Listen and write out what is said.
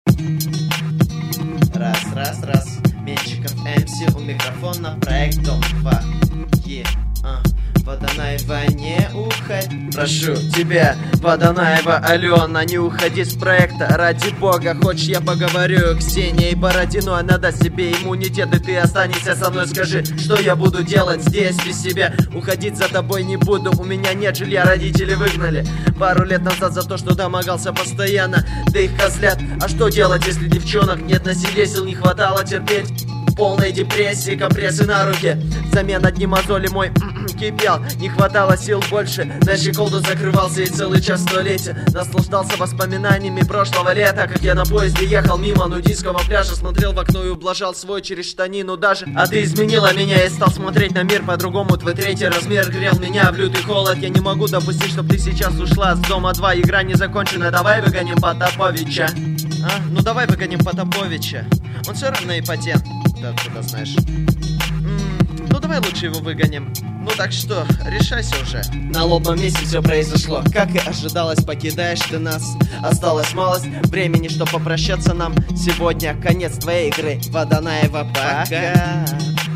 Раз. Меньшиков МС у микрофона, проект Дом 2. Водонаева, не уходь. Прошу тебя, Водонаева Алена, не уходи с проекта, ради бога. Хочешь, я поговорю Ксенией Бородиной, она даст себе иммунитет, и ты останешься со мной. Скажи, что я буду делать здесь без себя? Уходить за тобой не буду, у меня нет жилья, родители выгнали пару лет назад за то, что домогался постоянно. Да их козлят, а что делать, если девчонок нет на селе, сил не хватало терпеть? Полной депрессии, компрессы на руки, взамен одни мозоли мой кипел, не хватало сил больше. На щеколду закрывался и целый час в туалете наслаждался воспоминаниями прошлого лета, как я на поезде ехал мимо нудистского пляжа, смотрел в окно и ублажал свой через штанину даже. А ты изменила меня, я стал смотреть на мир по-другому. Твой третий размер грел меня в лютый холод. Я не могу допустить, чтобы ты сейчас ушла с дома 2. Игра не закончена, давай выгоним Потаповича. Ну давай выгоним Потаповича, он все равно импотент. Да, откуда знаешь? Ну давай лучше его выгоним. Ну так что, решайся уже. На лобном месте все произошло, как и ожидалось. Покидаешь ты нас, осталось малость времени, чтобы попрощаться нам. Сегодня конец твоей игры, Водонаева, пока.